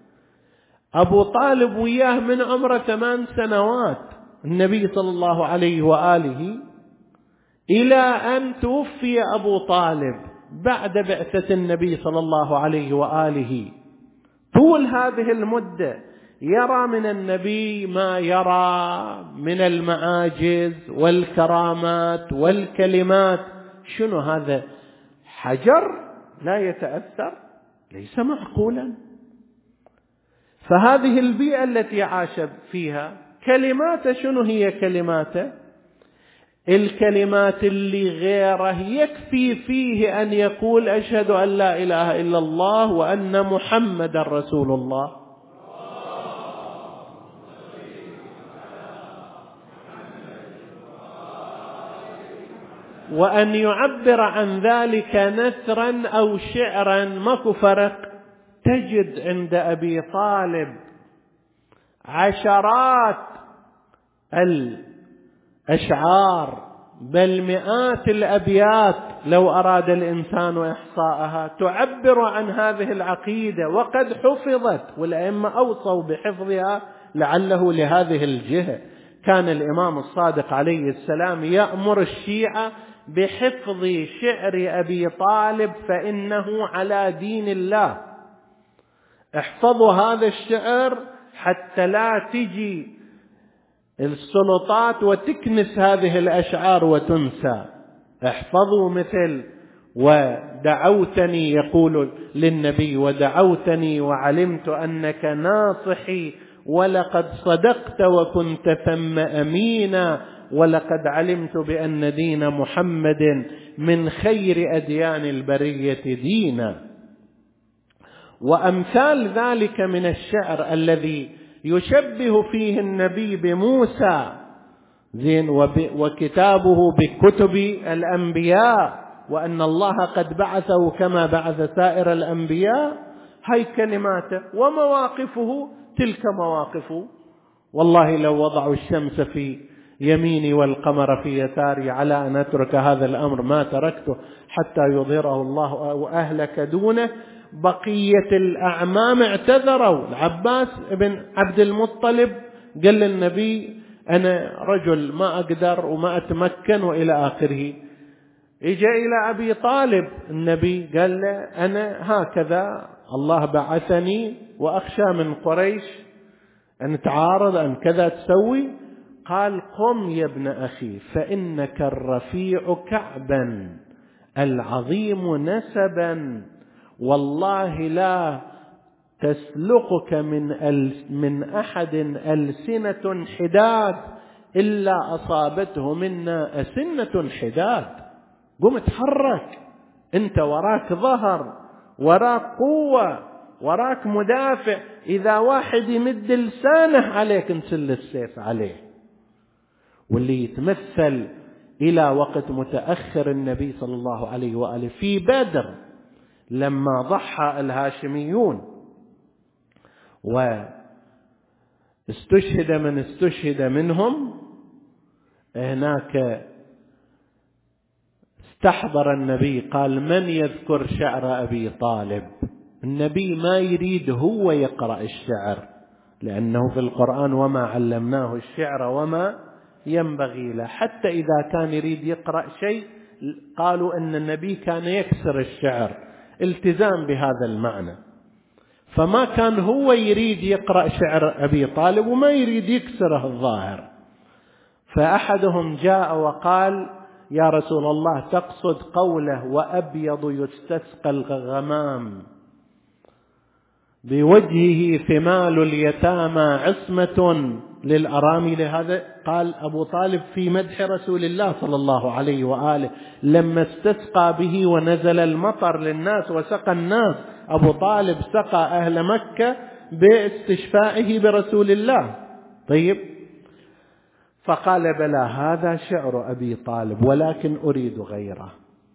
أبو طالب وياه من عمره 8 سنوات النبي صلى الله عليه وآله إلى أن توفي أبو طالب بعد بعثة النبي صلى الله عليه وآله. طول هذه المدة يرى من النبي ما يرى من المعاجز والكرامات والكلمات. شنو هذا؟ حجر لا يتأثر؟ ليس معقولا. فهذه البيئة التي عاش فيها، كلماته شنو هي كلماته؟ الكلمات اللي غيره يكفي فيه أن يقول أشهد أن لا إله إلا الله وأن محمد رسول الله. وأن يعبر عن ذلك نثرا أو شعرا ماكو فرق. تجد عند أبي طالب عشرات الأشعار بل مئات الأبيات لو أراد الإنسان إحصاءها تعبر عن هذه العقيدة، وقد حفظت والأئمة أوصوا بحفظها لعله لهذه الجهة. كان الإمام الصادق عليه السلام يأمر الشيعة بحفظ شعر أبي طالب فإنه على دين الله. احفظوا هذا الشعر حتى لا تجي السلطات وتكنس هذه الأشعار وتنسى. احفظوا مثل ودعوتني، يقول للنبي ودعوتني وعلمت أنك ناصحي ولقد صدقت وكنت ثم أمينا ولقد علمت بأن دين محمد من خير أديان البرية دينا. وأمثال ذلك من الشعر الذي يشبه فيه النبي بموسى وكتابه بكتب الأنبياء، وأن الله قد بعثه كما بعث سائر الأنبياء. هاي كلماته ومواقفه تلك مواقفه. والله لو وضعوا الشمس في يميني والقمر في يساري على أن أترك هذا الأمر ما تركته حتى يظهره الله وأهلك دونه. بقية الأعمام اعتذروا. العباس بن عبد المطلب قال للنبي أنا رجل ما أقدر وما أتمكن وإلى آخره. إجا إلى أبي طالب، النبي قال له أنا هكذا الله بعثني وأخشى من قريش أن تعارض أن كذا تسوي. قال قم يا ابن أخي فإنك الرفيع كعبا العظيم نسبا، والله لا تسلقك من أحد ألسنة حداد إلا أصابته منا أسنة حداد. قم اتحرك، أنت وراك ظهر، وراك قوة، وراك مدافع. إذا واحد يمد لسانه عليك انسل السيف عليه. واللي يتمثل إلى وقت متأخر النبي صلى الله عليه وآله في بدر لما ضحى الهاشميون واستشهد من استشهد منهم، هناك استحضر النبي قال من يذكر شعر أبي طالب. النبي ما يريد هو يقرأ الشعر، لأنه في القرآن وما علمناه الشعر وما ينبغي له. حتى إذا كان يريد يقرأ شيء قالوا أن النبي كان يكسر الشعر التزام بهذا المعنى، فما كان هو يريد يقرأ شعر أبي طالب وما يريد يكسره الظاهر. فأحدهم جاء وقال يا رسول الله تقصد قوله وأبيض يستسقى الغمام بوجهه ثمال اليتامى عصمة للأرامل؟ هذا قال أبو طالب في مدح رسول الله صلى الله عليه وآله لما استسقى به ونزل المطر للناس وسقى الناس. أبو طالب سقى أهل مكة باستشفائه برسول الله. طيب، فقال بلى هذا شعر أبي طالب ولكن أريد غيره.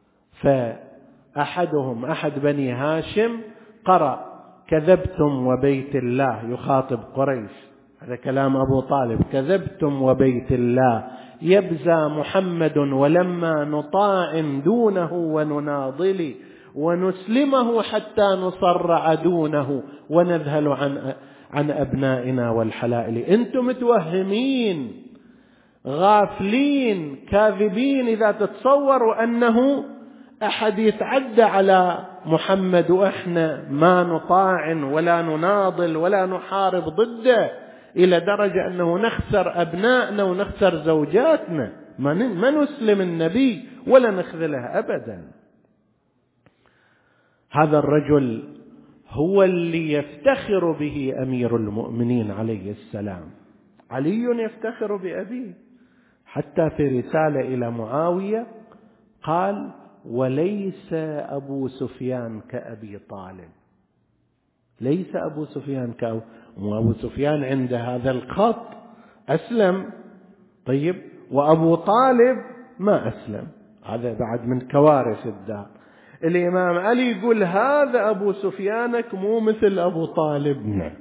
فأحدهم أحد بني هاشم قرأ كذبتم وبيت الله، يخاطب قريش، هذا كلام أبو طالب، كذبتم وبيت الله يبزى محمد ولما نطاع دونه ونناضل ونسلمه حتى نصرع دونه ونذهل عن أبنائنا والحلائل. أنتم متوهمين غافلين كاذبين إذا تتصوروا أنه أحد يتعدى على محمد وإحنا ما نطاع ولا نناضل ولا نحارب ضده إلى درجة أنه نخسر أبنائنا ونخسر زوجاتنا، ما نسلم النبي ولا نخذله أبدا. هذا الرجل هو اللي يفتخر به أمير المؤمنين عليه السلام. علي يفتخر بأبيه، حتى في رسالة إلى معاوية قال وليس أبو سفيان كأبي طالب، ليس أبو سفيان وأبو سفيان عند هذا الخط أسلم. طيب، وأبو طالب ما أسلم، هذا بعد من كوارث الدار. الإمام علي يقول هذا أبو سفيانك مو مثل أبو طالب.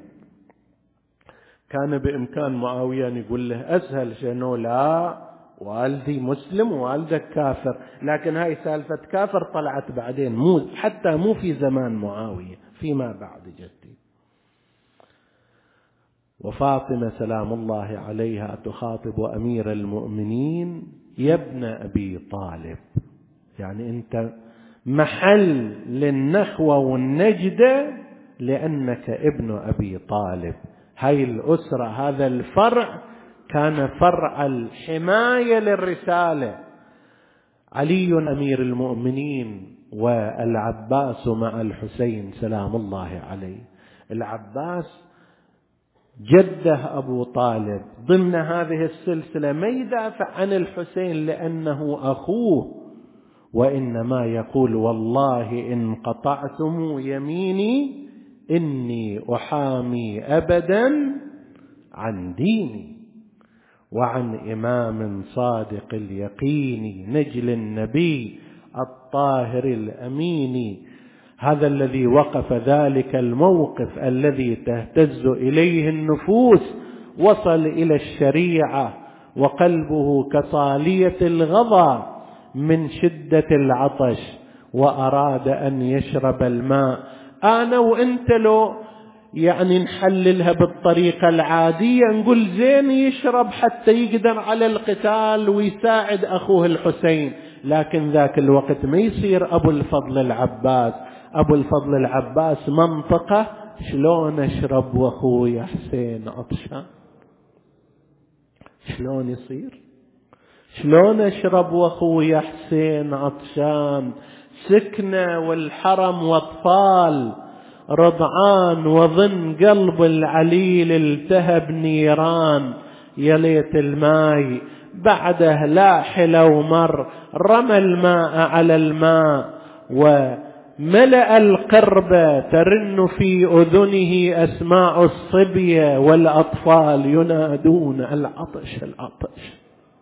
كان بإمكان معاوية يقول له أسهل شنو، لا والدي مسلم ووالدك كافر، لكن هاي سالفة كافر طلعت بعدين، حتى مو في زمان معاوية، فيما بعد جدي. وفاطمة سلام الله عليها تخاطب أمير المؤمنين يا ابن أبي طالب، يعني أنت محل للنخوة والنجدة لأنك ابن أبي طالب. هاي الأسرة، هذا الفرع كان فرع الحماية للرسالة. علي أمير المؤمنين والعباس مع الحسين سلام الله عليه. العباس جده أبو طالب ضمن هذه السلسلة ما يدافع عن الحسين لأنه أخوه، وإنما يقول والله إن قطعتم يميني إني أحامي أبدا عن ديني وعن إمام صادق اليقين نجل النبي الطاهر الأمين. هذا الذي وقف ذلك الموقف الذي تهتز إليه النفوس، وصل إلى الشريعة وقلبه كصالية الغضا من شدة العطش، وأراد أن يشرب الماء أنا وإنت لو يعني نحللها بالطريقة العادية نقول زين يشرب حتى يقدر على القتال ويساعد أخوه الحسين، لكن ذاك الوقت ما يصير أبو الفضل العباس. أبو الفضل العباس منطقة شلون أشرب وأخوي حسين عطشان؟ شلون يصير؟ شلون أشرب وأخوي حسين عطشان؟ سكنة والحرم وأطفال رضعان وظن قلب العليل التهب نيران. يا ليت الماي بعده لاح لو مر، رمى الماء على الماء وملأ القربة ترن في أذنه أسماع الصبية والأطفال ينادون العطش العطش.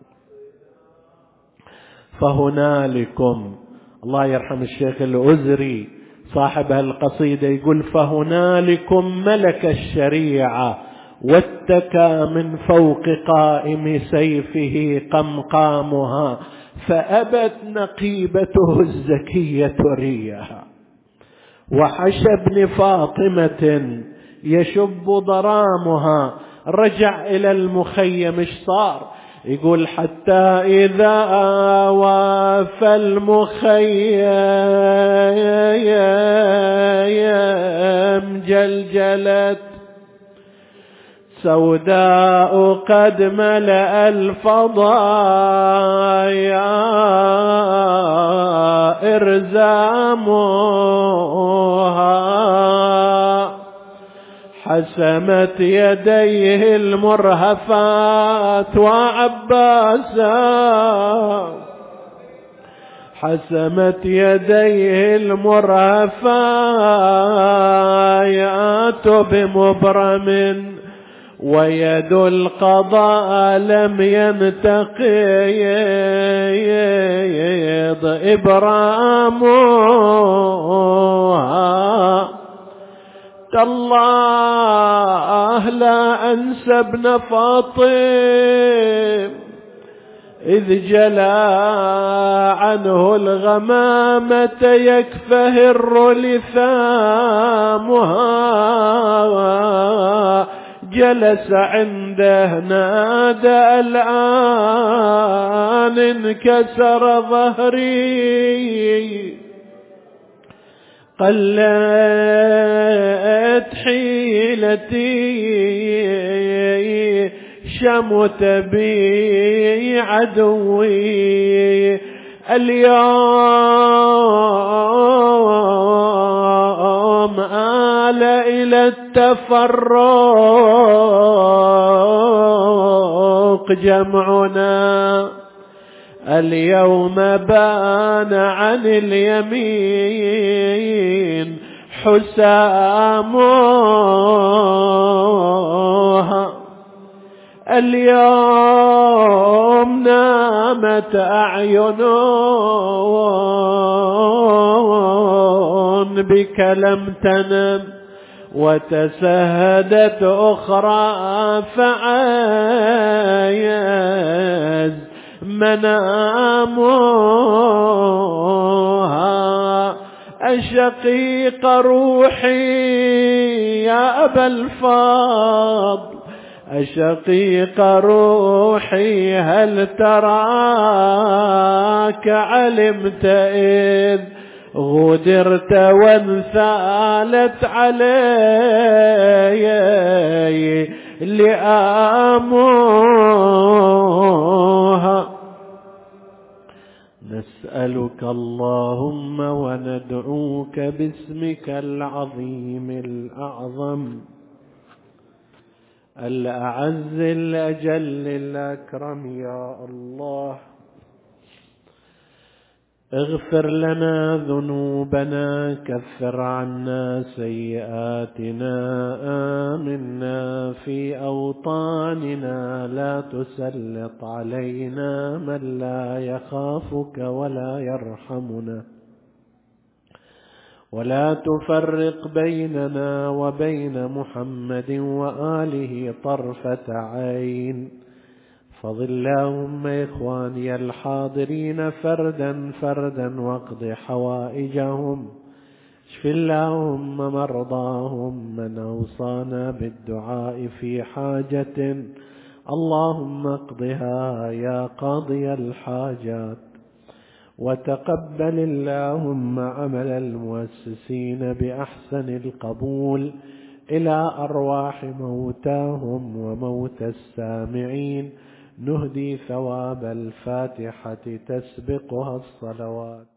فهنالكم، الله يرحم الشيخ الأزري صاحب القصيدة يقول: فهنالكم ملك الشريعة واتكى من فوق قائم سيفه قمقامها، فأبت نقيبته الزكية ريها، وحشى ابن فاطمة يشب ضرامها. رجع إلى المخيم ايش صار؟ يقول: حتى إذا وافى المخيم جلجلت سوداء قد ملأ الفضايا إرزامها، حسمت يديه المرهفات وعباسا، حسمت يديه المرهفات بمبرم، ويد القضاء لم ينتقض إبرامها. تالله لا أنسى ابن فاطم إذ جلى عنه الغمامة يكفهر لثامها، جلس عنده نادى الآن انكسر ظهري، قلت حيلتي شمت بي عدوي، اليوم آل إلى التفرق جمعنا، اليوم بان عن اليمين حسامها، اليوم نامت أعين بك لم تنم، وتسهدت أخرى فعايز منامها. أشقيق روحي يا أبا الفضل، أشقيق روحي هل تراك علمت إذ غدرت وانثالت علي لآموها. نسألك اللهم وندعوك باسمك العظيم الأعظم الأعز الأجل الأكرم، يا الله اغفر لنا ذنوبنا، كفر عنا سيئاتنا، آمنا في أوطاننا، لا تسلط علينا من لا يخافك ولا يرحمنا، ولا تفرق بيننا وبين محمد وآله طرفة عين. فضل اللهم إخواني الحاضرين فردا فردا واقض حوائجهم اشف اللهم مرضاهم من أوصانا بالدعاء في حاجة اللهم اقضها يا قاضي الحاجات. وتقبل اللهم عمل المؤسسين بأحسن القبول إلى أرواح موتاهم وموتى السامعين. نهدي ثواب الفاتحة تسبقها الصلوات.